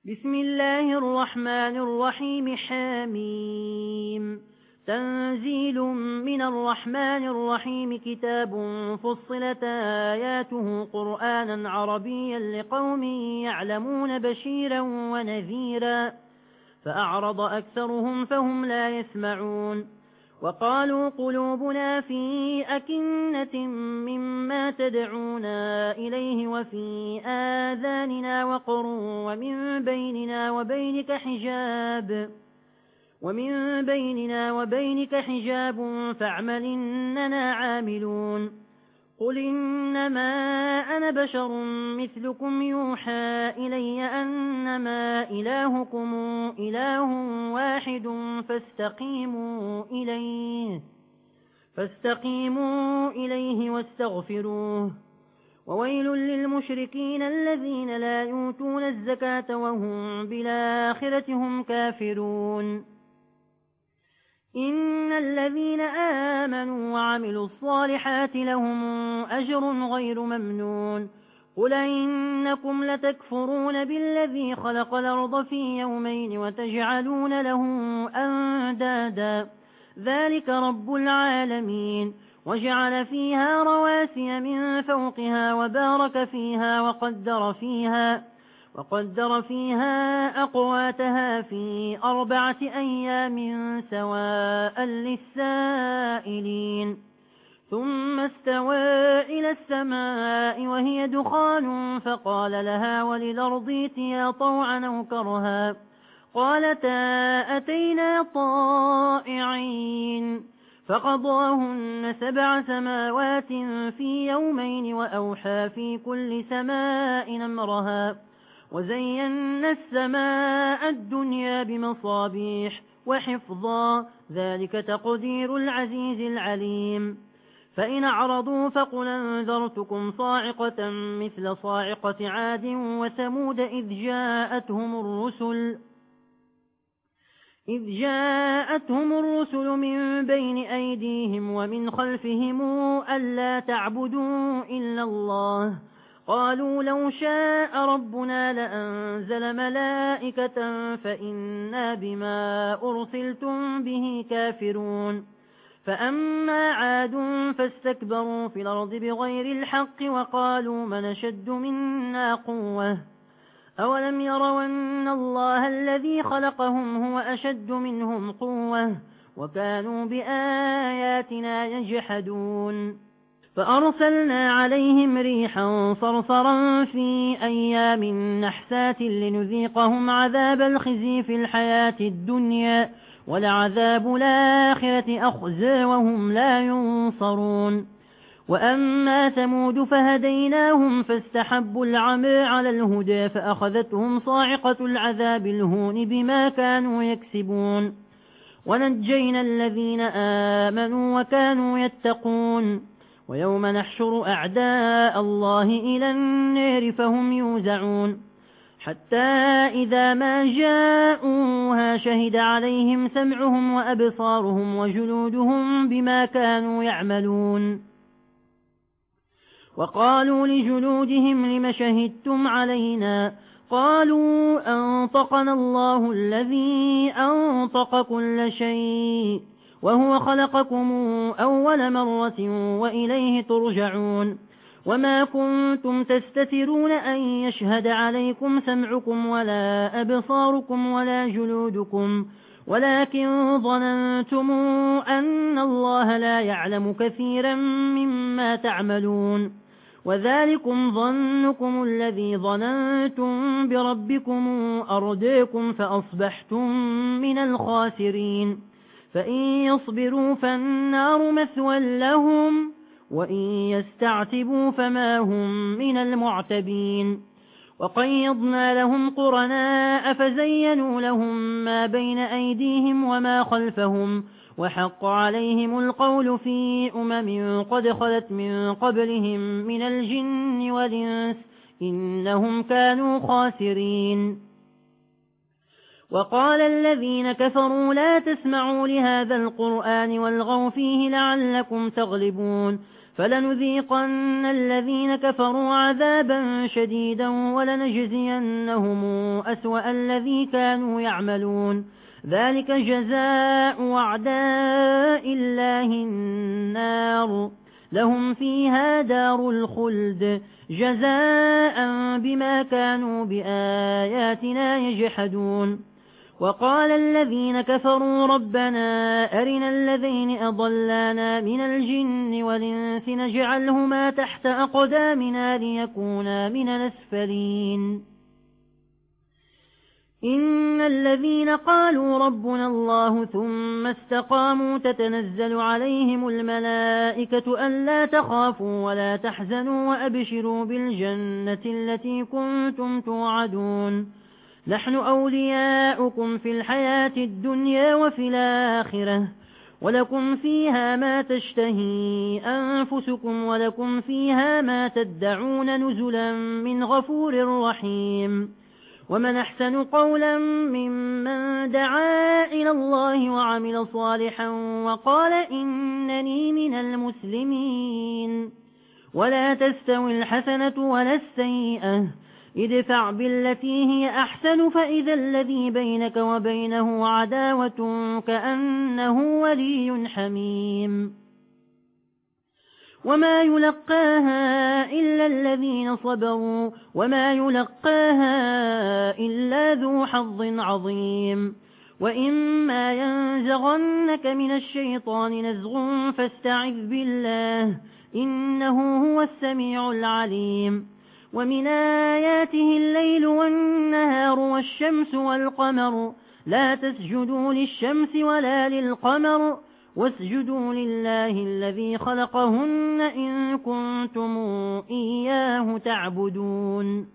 بسم الله الرحمن الرحيم حميم تنزيل من الرحمن الرحيم كتاب فصلت آياته قرآنا عربيا لقوم يعلمون بشيرا ونذيرا فأعرض أكثرهم فهم لا يسمعون وقالوا قلوبنا في أكنة مما تدعونا إليه وفي آذاننا وقر ومن بيننا وبينك حجاب فاعمل إننا عاملون قل إنما أنا بشر مثلكم يوحى إلي أنما إلهكم إله واحد فاستقيموا إليه واستغفروه وويل للمشركين الذين لا يؤتون الزكاة وهم بالآخرة هم كافرون إن الذين آمنوا وعملوا الصالحات لهم أجر غير ممنون قل إنكم لتكفرون بالذي خلق الأرض في يومين وتجعلون له أندادا ذلك رب العالمين وجعل فيها رواسي من فوقها وبارك فيها وقدر فيها أقواتها في 4 أيام سواء للسائلين ثم استوى إلى السماء وهي دخان فقال لها وللأرض ائتيا طوعا أو كرها قالتا أتينا طائعين فقضاهن 7 سماوات في يومين وأوحى في كل سماء أمرها وزينا السماء الدنيا بمصابيح وحفظا ذلك تقدير العزيز العليم فإن أعرضوا فقل أنذرتكم صاعقة مثل صاعقة عاد وثمود إذ جاءتهم الرسل من بين أيديهم ومن خلفهم ألا تعبدوا إلا الله قالوا لو شاء ربنا لأنزل ملائكة فإنا بما أرسلتم به كافرون فأما عاد فاستكبروا في الأرض بغير الحق وقالوا من أشد منا قوة أولم يروا أن الله الذي خلقهم هو أشد منهم قوة وكانوا بآياتنا يجحدون فأرسلنا عليهم ريحا صرصرا في أيام نحسات لنذيقهم عذاب الخزي في الحياة الدنيا ولعذاب الآخرة أخزى وهم لا ينصرون وأما ثمود فهديناهم فاستحبوا العمى على الهدى فأخذتهم صاعقة العذاب الهون بما كانوا يكسبون ونجينا الذين آمنوا وكانوا يتقون ويوم نحشر أعداء الله إلى النار فهم يوزعون حتى إذا ما جاءوها شهد عليهم سمعهم وأبصارهم وجلودهم بما كانوا يعملون وقالوا لجلودهم لم شهدتم علينا قالوا أنطقنا الله الذي أنطق كل شيء وهو خلقكم أول مرة وإليه ترجعون وما كنتم تستترون أن يشهد عليكم سمعكم ولا أبصاركم ولا جلودكم ولكن ظننتم أن الله لا يعلم كثيرا مما تعملون وذلكم ظنكم الذي ظننتم بربكم أرداكم فأصبحتم من الخاسرين فإن يصبروا فالنار مثوى لهم وإن يستعتبوا فما هم من المعتبين وقيضنا لهم قرناء فزينوا لهم ما بين أيديهم وما خلفهم وحق عليهم القول في قد خلت من قبلهم من الجن والإنس إنهم كانوا خاسرين وقال الذين كفروا لا تسمعوا لهذا القرآن والغوا فيه لعلكم تغلبون فلنذيقن الذين كفروا عذابا شديدا ولنجزينهم أسوأ الذي كانوا يعملون ذلك جزاء أعداء الله النار لهم فيها دار الخلد جزاء بما كانوا بآياتنا يجحدون وقال الذين كفروا ربنا أرنا الذين أضلانا من الجن والإنس نجعلهما تحت أقدامنا ليكونا من الأسفلين إن الذين قالوا ربنا الله ثم استقاموا تتنزل عليهم الملائكة ألا تخافوا ولا تحزنوا وأبشروا بالجنة التي كنتم توعدون نحن أولياؤكم في الحياة الدنيا وفي الآخرة ولكم فيها ما تشتهي أنفسكم ولكم فيها ما تدعون نزلا من غفور رحيم ومن أحسن قولا ممن دعا إلى الله وعمل صالحا وقال إنني من المسلمين ولا تستوي الحسنة ولا السيئة ادفع بالتي هي أحسن فإذا الذي بينك وبينه عداوة كأنه ولي حميم وما يلقاها إلا الذين صبروا وما يلقاها إلا ذو حظ عظيم وإما ينزغنك من الشيطان نزغ فاستعذ بالله إنه هو السميع العليم ومن آياته الليل والنهار والشمس والقمر لا تسجدوا للشمس ولا للقمر واسجدوا لله الذي خلقهن إن كنتم إياه تعبدون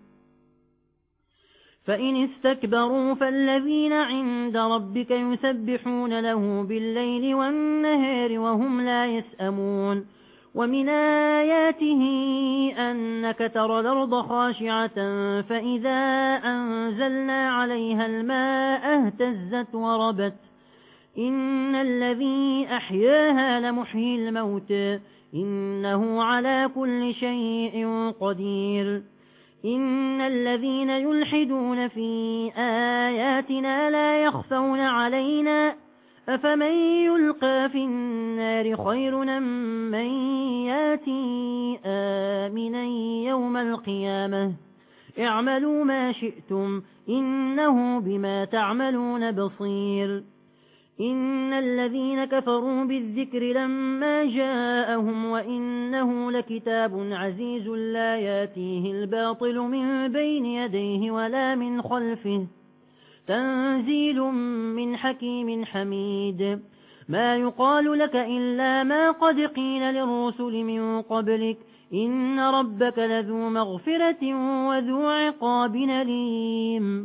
فإن استكبروا فالذين عند ربك يسبحون له بالليل والنهار وهم لا يسأمون ومن آياته أنك ترى الأرض خاشعة فإذا أنزلنا عليها الماء اهتزت وربت إن الذي أحياها لمحيي الموت إنه على كل شيء قدير إن الذين يلحدون في آياتنا لا يخفون علينا أفمن يلقى في النار خير من ياتي آمنا يوم القيامة اعملوا ما شئتم إنه بما تعملون بصير إن الذين كفروا بالذكر لما جاءهم وإنه لكتاب عزيز لا ياتيه الباطل من بين يديه ولا من خلفه تنزيل من حكيم حميد ما يقال لك إلا ما قد قيل للرسل من قبلك إن ربك لذو مغفرة وذو عقاب أليم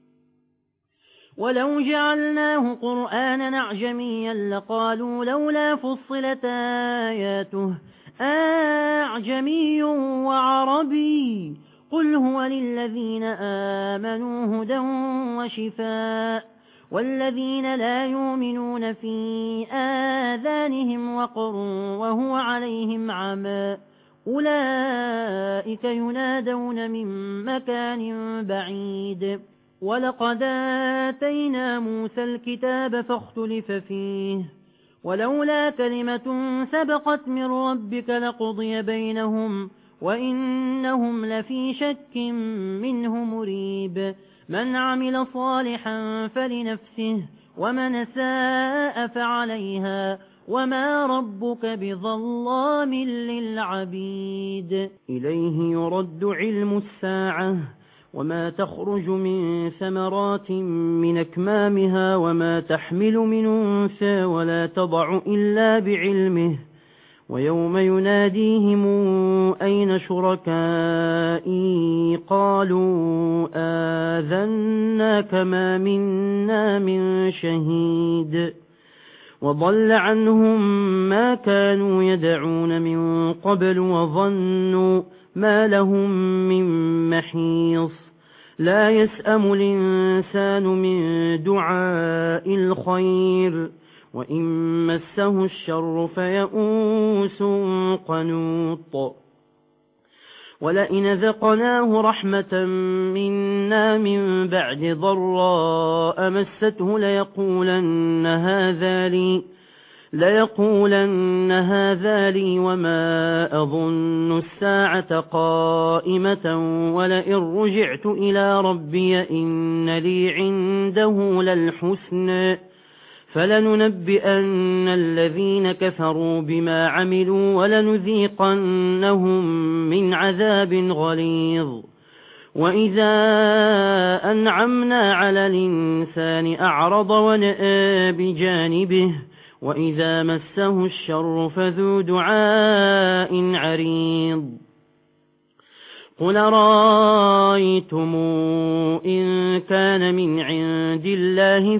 ولو جعلناه قرآنا أعجميا لقالوا لولا فصلت آياته أعجمي وعربي قل هو للذين آمنوا هدى وشفاء والذين لا يؤمنون في آذانهم وقر وهو عليهم عمى أولئك ينادون من مكان بعيد ولقد آتينا موسى الكتاب فاختلف فيه ولولا كلمة سبقت من ربك لقضي بينهم وإنهم لفي شك منه مريب من عمل صالحا فلنفسه ومن ساء فعليها وما ربك بظلام للعبيد إليه يرد علم الساعة وما تخرج من ثمرات من أكمامها وما تحمل من أنثى ولا تضع إلا بعلمه ويوم يناديهم أين شركائي قالوا آذناك ما منا من شهيد وضل عنهم ما كانوا يدعون من قبل وظنوا ما لهم من محيص لا يسأم الإنسان من دعاء الخير وإن مسه الشر فيئوس قنوط ولئن ذقناه رحمة منا من بعد ضراء مسته ليقولن هذا لي وما أظن الساعة قائمة ولئن رجعت إلى ربي إن لي عنده للحسنى فلننبئن الذين كفروا بما عملوا ولنذيقنهم من عذاب غليظ وإذا أنعمنا على الإنسان أعرض ونأى بجانبه وإذا مسه الشر فذو دعاء عريض قل رأيتم إن كان من عند الله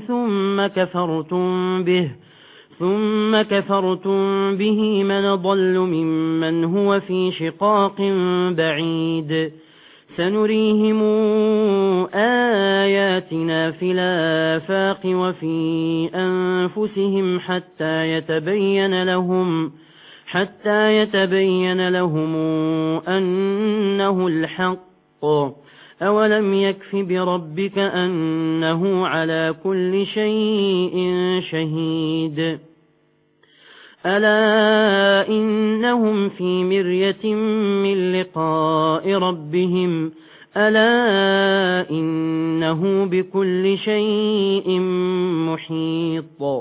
ثم كفرتم به من ضل ممن هو في شقاق بعيد سنريهم آياتنا في الآفاق وفي أنفسهم حتى يتبين لهم أنه الحق أولم يكف بربك أنه على كل شيء شهيد ألا إنهم في مرية من لقاء ربهم ألا إنه بكل شيء محيط